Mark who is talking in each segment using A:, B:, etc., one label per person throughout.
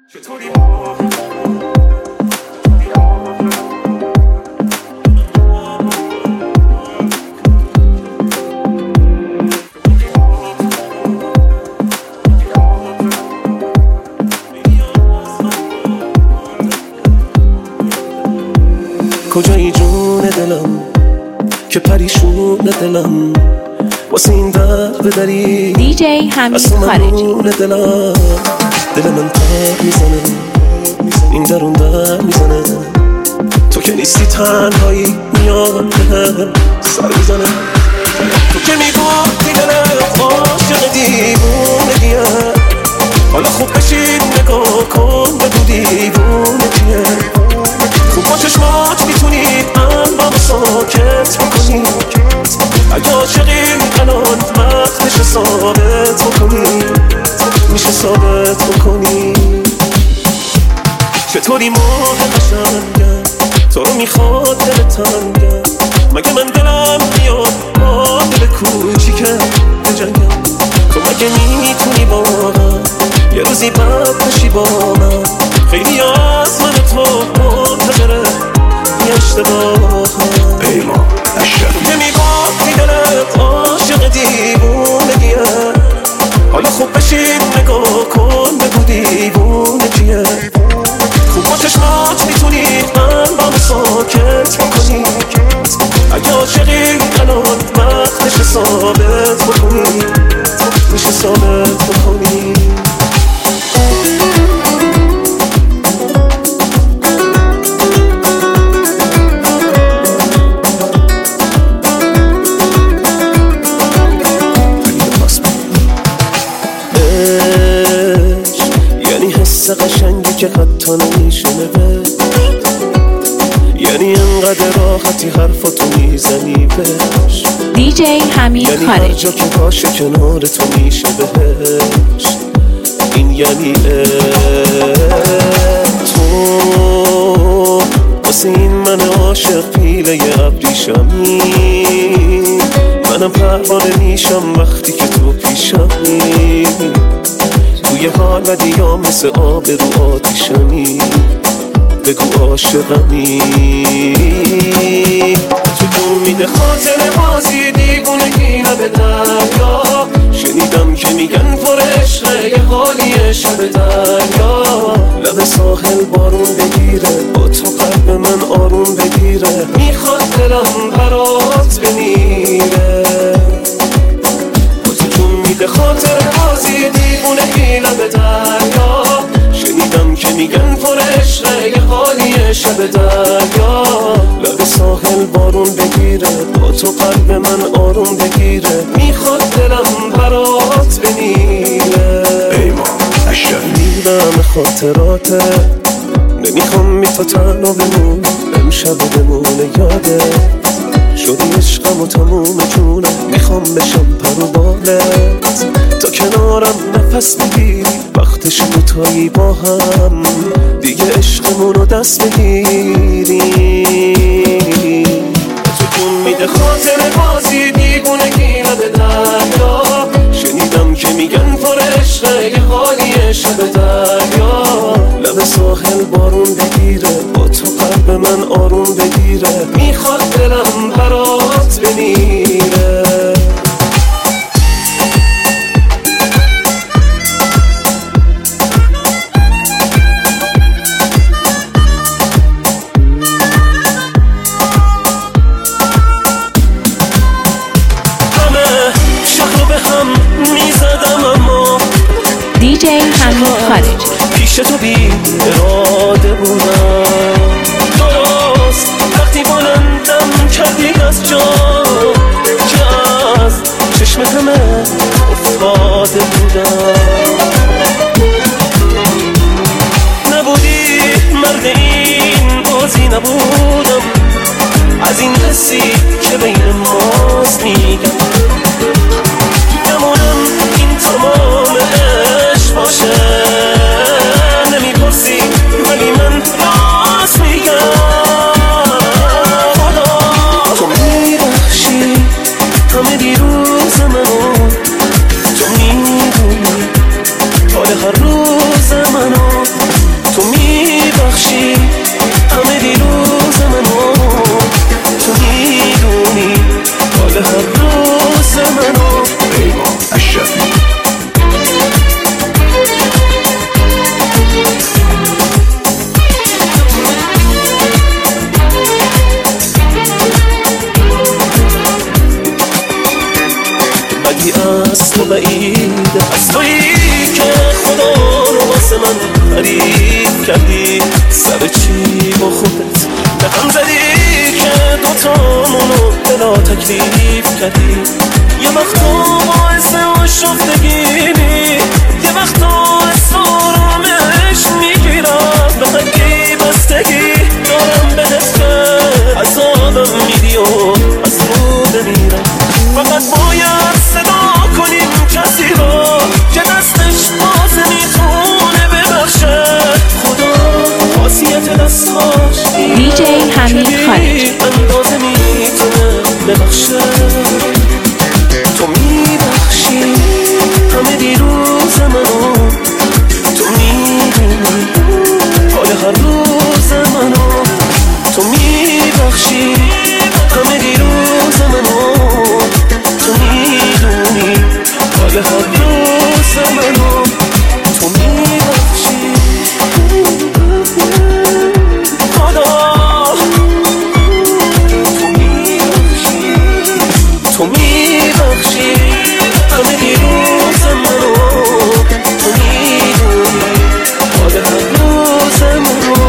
A: کجایی جون دلم که پریشون دلم واسه این در بدری
B: دیجی حمید خارجی
A: دلم دل من تر میزنه این درون در میزنه تو که نیستی تنهایی میاد بهم سر میزنه تو که میگفتی دلت عاشق دیوونگیه حالا خوب بشین نگاه کن بگو دیوونگیه خوب با چشمات میتونید من با ساکت بکنی اگه عاشقی الان وقتش ثابت بکنی میشه ثابت بکنی چطوری ماه قشنگم تو رو میخواد دل تنگم مگه من دلم میاد با دل کوچیکم بجنگم تو مگه میتونی واقعا یه روزی بد بشی با من خیلی از من تو منتظره یه اشتباه
C: پیمان اشرفی
A: نمیگفتی دلت عاشق دیوونگیه حالا خوب بشین نگاه کن بگو دیوونه کیه خوب با چشمات میتونی من با ساکت بکنی اگه عاشقی الان وقتش ثابت بکنی میشه ثابت بکنی یعنی حس قشنگی که حتی نمیشه نوشت یعنی انقدر راحتی حرفاتو میزنی بهش
B: دیجی حمید
A: یعنی
B: خارجی
A: هر جا که باشه کنار تو میشه بهشت این یعنی تو واسه این من عاشق پیله ابریشمی منم پروانه میشم وقتی که تو پیشمی توی حال بدی یا مثل آب رو آتیشمی بگو عاشقمی چطور میده خاطر بازی دیوونگی لب دریا شنیدم که میگن پر عشقه یه حالی شب دریا لب ساحل بارون بگیره با تو قلب من آروم بگیره میخواد دلم برات بمیره چطور میده خاطر بازی دیوونگی لب دریا شنیدم که میگن پر عشقه یه حالی شب دریا لب ساحل بارون بگیره با تو قلب من آروم بگیره میخواد دلم برات بمیره
C: پیمان اشرفی
A: میدم خاطراته نمیخوام بی تو تنها بمون امشب بمونه یادت شدی عشقم و تموم جونم میخوام بشم پر و بالت تا کنارم نفس بگیری وقتش دوتایی با هم دیگه عشقمونو دست بگیری چطور میده خاطر بازی دیوونگی لب دریا شنیدم که میگن پر عشقه یه حالی شب دریا لب ساحل بارون بگیره با تو قلب من آروم بگیره میخواد دلم برات بمیره
B: دیجی حمید خارجی
A: پیش تو بی اراده بودم درست وقتی بلندم کردی از جا که از چشم همه افتاده بودم نبودی مرد این بازی نبودم از این حسی که بین ماست میگم نمونم این تمام عشق باشه نمیپرسی ولی من راست میگم تو میبخشی همه دیروز منو تو میدونی حال هر من غریب کردی، سر چی با خودت رقم زدی که دوتامونو بلا تکلیف کردی. یه وقتا باعث آشفتگی می، یه وقتا اسارامش میگیرم، به قلبی بستگی دارم بهت که عذابم میدی و از رو بمیرم. فقط باید صدا کنیم کسی را که دستش باز میتونه ببخشه. خدا خاصیت دستهاش
B: DJ حمید خارجی
A: اندازه میتونه ببخشه. تو میبخشی همه دیروز منو، تو میدونی حال هر روز منو، تو میبخشی همه دیروز منو، تو میدونی حال هر روز منو، تو میبخشی خدا، تو میبخشی، تو میبخشی همه دیروز منو، تو میدونی حال هر روز منو.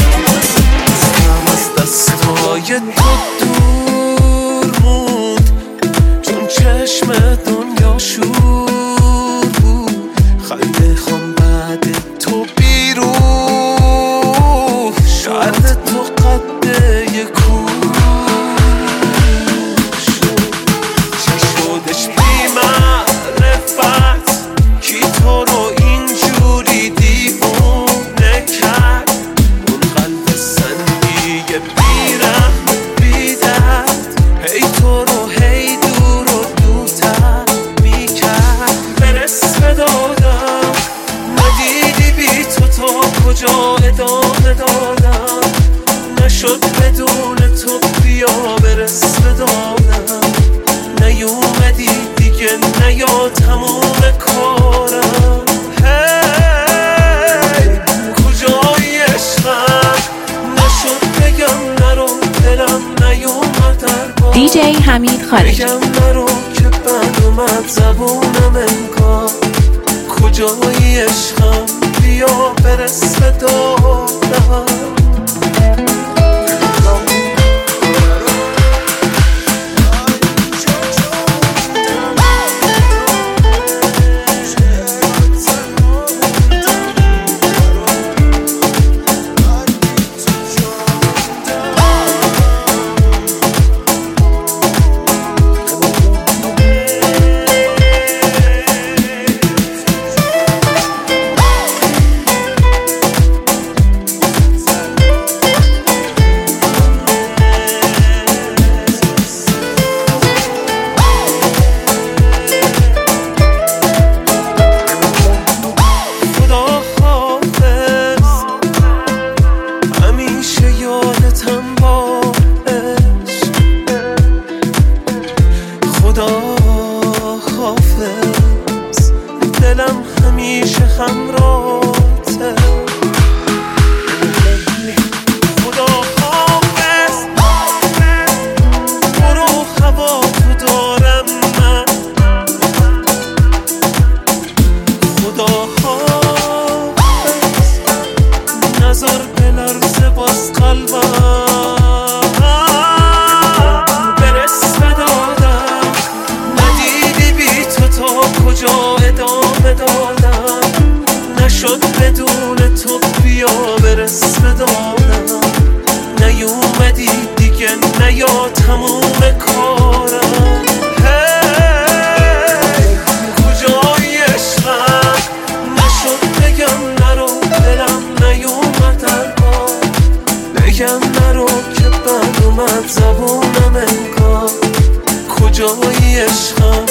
A: از دستای تو دور بود چون چشم دنیا شور بود، خنده خم بعد تو بیرون، شاید تو قده یک شدش بی معرفت کی تو رو اینجوری دیوونه کرد. اون قلب سنگی بیرحم بیدرد هی تو رو هی دور و دورتر میکرد. برس به دادم ندیدی بی تو کجا ادامه دادم، نشد بدون تو بیا برس به دادم، نیومدی دیگه نیا تموم کارم. هی کجای عشقم نشد بگم نرو، دلم نیومد در بار
B: DJ حمید خارجی
A: بگم نرو که بد اومد زبونم انگار. کجای عشقم بیا برس به دادم. دلم همیشه همراهته. خدا حافظ برو هوا تو دارم من. خدا حافظ نظر بلرزه باز قلبم. برس به دادم ندیدی بی تو کجا ادامه دادم، نشد بدون تو بیا برس به دادم، نیومدی دیگه نیا تموم کارم. هی کجای عشقم نشد بگم نرو، دلم نیومد در بار بگم نرو که بد اومد زبونم انگار. کجای عشقم